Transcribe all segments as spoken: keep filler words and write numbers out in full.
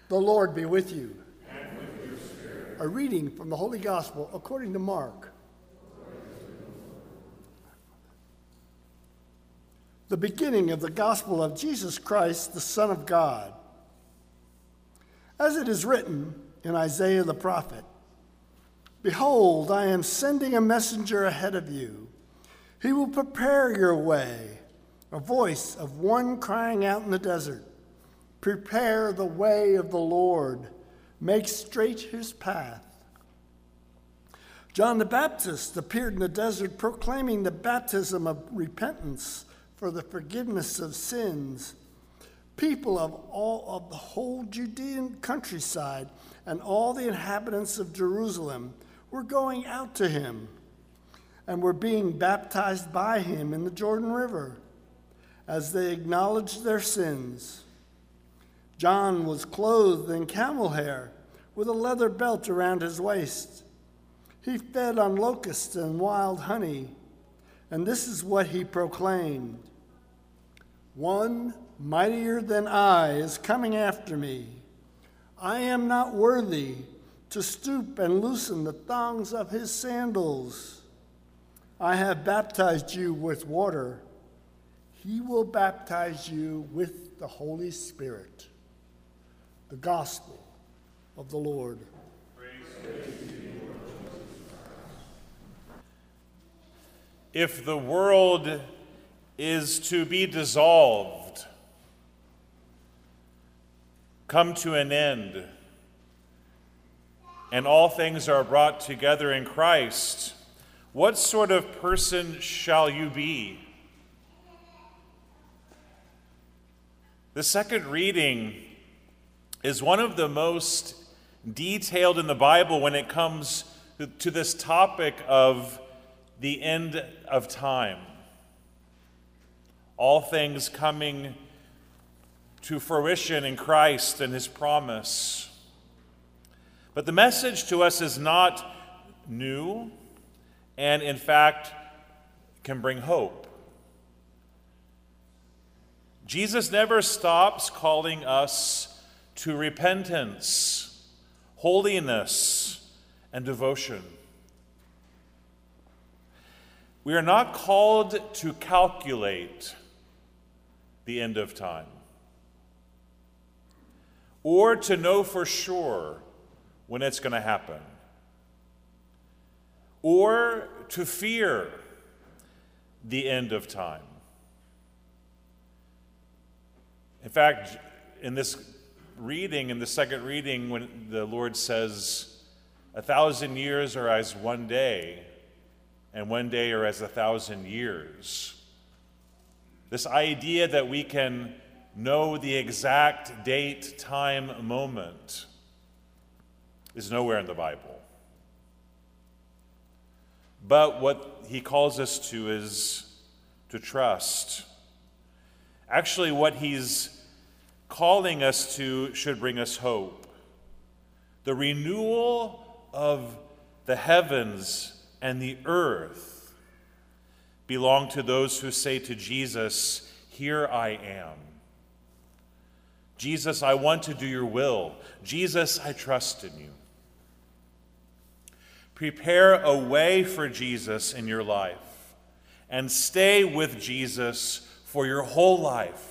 The Lord be with you. And with your spirit. A reading from the Holy Gospel according to Mark. The beginning of the Gospel of Jesus Christ, the Son of God. As it is written in Isaiah the prophet, "Behold, I am sending a messenger ahead of you. He will prepare your way, a voice of one crying out in the desert. Prepare the way of the Lord. Make straight his path." John the Baptist appeared in the desert proclaiming the baptism of repentance for the forgiveness of sins. People of all of the whole Judean countryside and all the inhabitants of Jerusalem were going out to him and were being baptized by him in the Jordan River as they acknowledged their sins. John was clothed in camel hair with a leather belt around his waist. He fed on locusts and wild honey, and this is what he proclaimed: "One mightier than I is coming after me. I am not worthy to stoop and loosen the thongs of his sandals. I have baptized you with water. He will baptize you with the Holy Spirit." The Gospel of the Lord. If the world is to be dissolved, come to an end, and all things are brought together in Christ, what sort of person shall you be? The second reading is one of the most detailed in the Bible when it comes to this topic of the end of time. All things coming to fruition in Christ and his promise. But the message to us is not new, and in fact can bring hope. Jesus never stops calling us to repentance, holiness, and devotion. We are not called to calculate the end of time, or to know for sure when it's going to happen, or to fear the end of time. In fact, in this reading, in the second reading, when the Lord says, "A thousand years are as one day, and one day are as a thousand years," this idea that we can know the exact date, time, moment is nowhere in the Bible. But what he calls us to is to trust. Actually, what he's calling us to should bring us hope. The renewal of the heavens and the earth belong to those who say to Jesus, "Here I am." Jesus, I want to do your will. Jesus, I trust in you. Prepare a way for Jesus in your life and stay with Jesus for your whole life.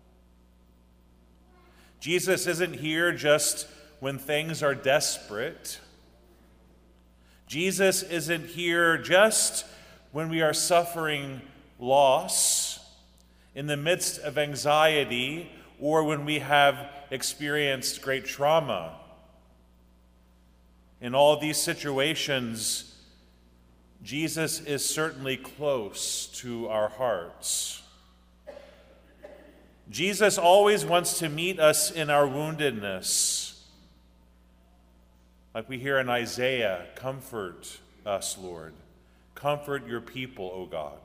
Jesus isn't here just when things are desperate. Jesus isn't here just when we are suffering loss, in the midst of anxiety, or when we have experienced great trauma. In all these situations, Jesus is certainly close to our hearts. Jesus always wants to meet us in our woundedness. Like we hear in Isaiah, "Comfort us, Lord. Comfort your people, O God."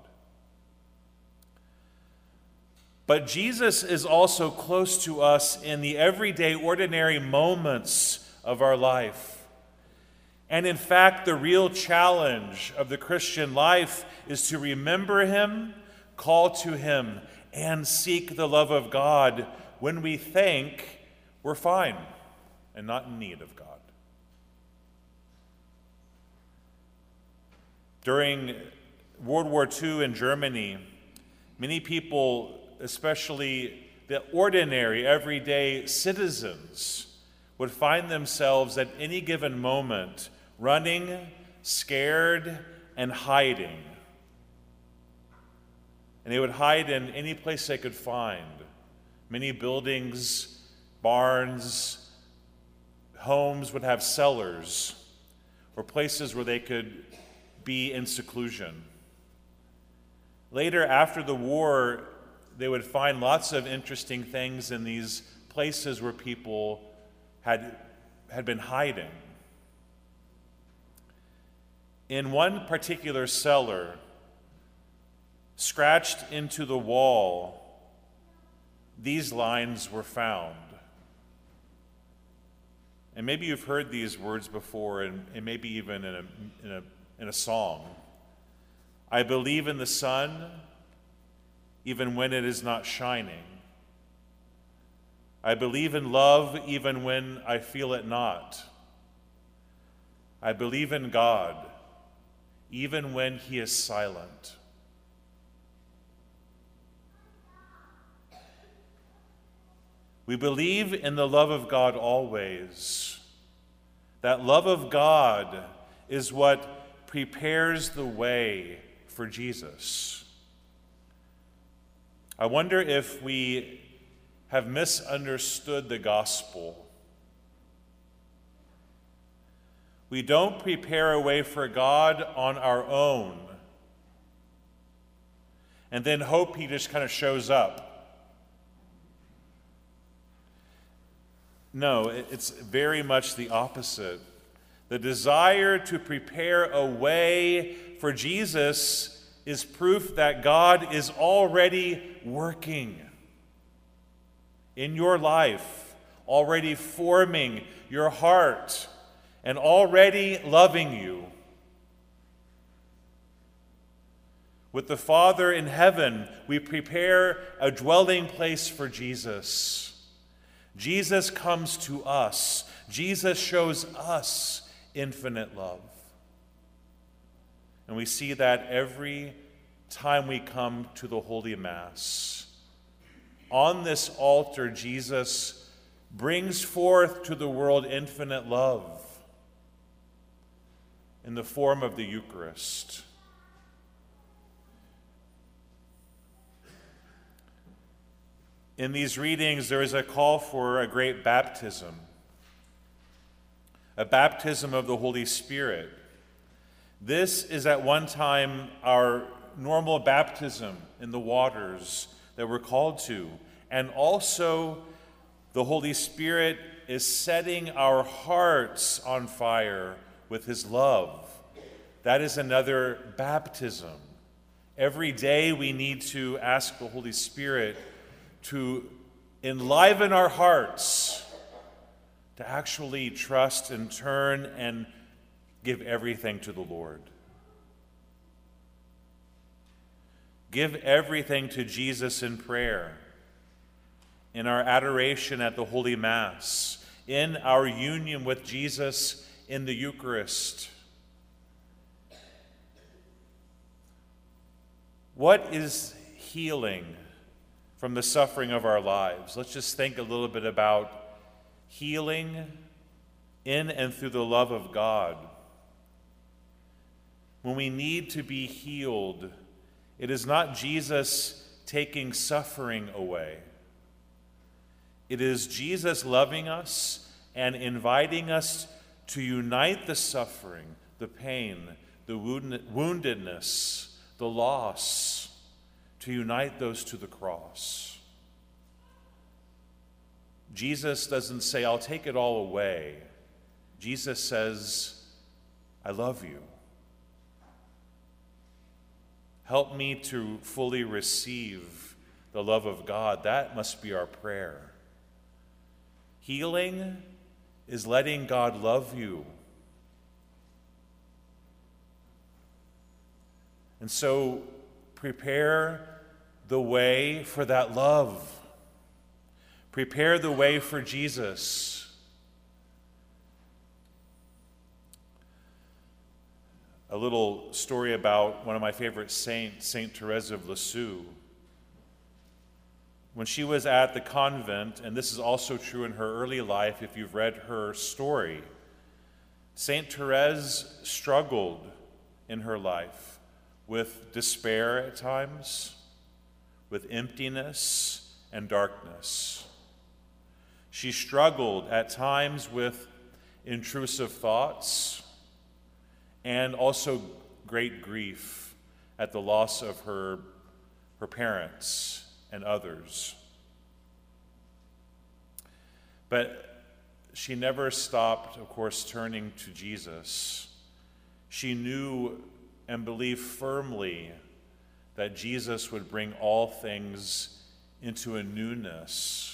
But Jesus is also close to us in the everyday, ordinary moments of our life. And in fact, the real challenge of the Christian life is to remember him, call to him, and seek the love of God when we think we're fine. and not in need of God. During World War Two in Germany, many people, especially the ordinary, everyday citizens, would find themselves at any given moment running, scared, and hiding. And they would hide in any place they could find. Many buildings, barns, homes would have cellars or places where they could be in seclusion. Later, after the war, they would find lots of interesting things in these places where people had, had been hiding. In one particular cellar, scratched into the wall, these lines were found. And maybe you've heard these words before, and, and maybe even in a, in, a, in a song. I believe in the sun, even when it is not shining. I believe in love, even when I feel it not. I believe in God, even when He is silent. We believe in the love of God always. That love of God is what prepares the way for Jesus. I wonder if we have misunderstood the gospel. We don't prepare a way for God on our own and then hope He just kind of shows up. No, it's very much the opposite. The desire to prepare a way for Jesus is proof that God is already working in your life, already forming your heart, and already loving you. With the Father in heaven, we prepare a dwelling place for Jesus. Jesus comes to us. Jesus shows us infinite love. And we see that every time we come to the Holy Mass. On this altar, Jesus brings forth to the world infinite love in the form of the Eucharist. In these readings, there is a call for a great baptism, a baptism of the Holy Spirit. This is at one time our normal baptism in the waters that we're called to, and also the Holy Spirit is setting our hearts on fire with His love. That is another baptism. Every day we need to ask the Holy Spirit to enliven our hearts, to actually trust and turn and give everything to the Lord. Give everything to Jesus in prayer, in our adoration at the Holy Mass, in our union with Jesus in the Eucharist. What is healing from the suffering of our lives? Let's just think a little bit about healing in and through the love of God. When we need to be healed, it is not Jesus taking suffering away. It is Jesus loving us and inviting us to unite the suffering, the pain, the woundedness, the loss, to unite those to the cross. Jesus doesn't say, I'll take it all away. Jesus says, I love you. Help me to fully receive the love of God. That must be our prayer. Healing is letting God love you. And so prepare the way for that love. Prepare the way for Jesus. a little story about one of my favorite saints, Saint Therese of Lisieux. When she was at the convent, and this is also true in her early life if you've read her story, Saint Therese struggled in her life with despair at times, with emptiness and darkness. She struggled at times with intrusive thoughts and also great grief at the loss of her, her parents and others. But she never stopped, of course, turning to Jesus. She knew and believed firmly that Jesus would bring all things into a newness.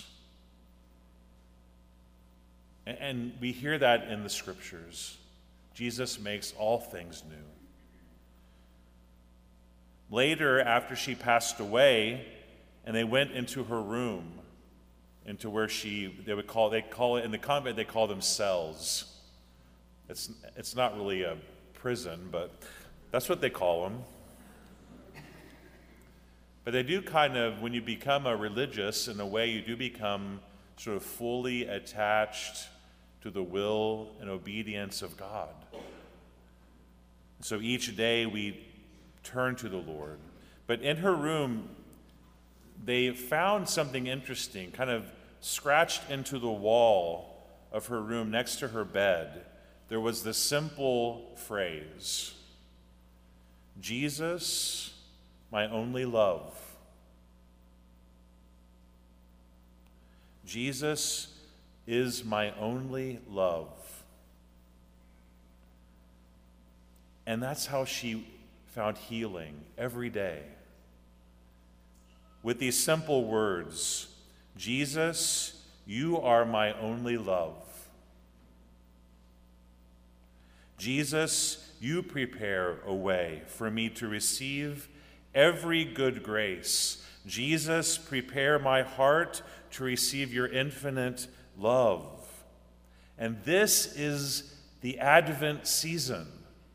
And we hear that in the scriptures. Jesus makes all things new. Later, after she passed away, and they went into her room, into where she, they would call, they call it, in the convent, they call them cells. It's, it's not really a prison, but that's what they call them. But they do kind of, when you become a religious, in a way, you do become sort of fully attached to the will and obedience of God. So each day we turn to the Lord. But in her room, they found something interesting, kind of scratched into the wall of her room next to her bed. There was this simple phrase, "Jesus, my only love." Jesus is my only love. And that's how she found healing every day. With these simple words, "Jesus, you are my only love. Jesus, you prepare a way for me to receive every good grace. Jesus, prepare my heart to receive your infinite love." And this is the Advent season.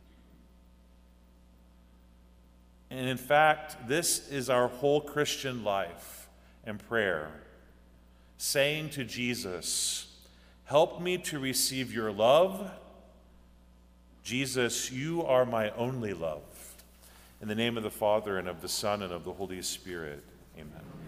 And in fact, this is our whole Christian life and prayer, saying to Jesus, "Help me to receive your love. Jesus, you are my only love." In the name of the Father, and of the Son, and of the Holy Spirit, amen.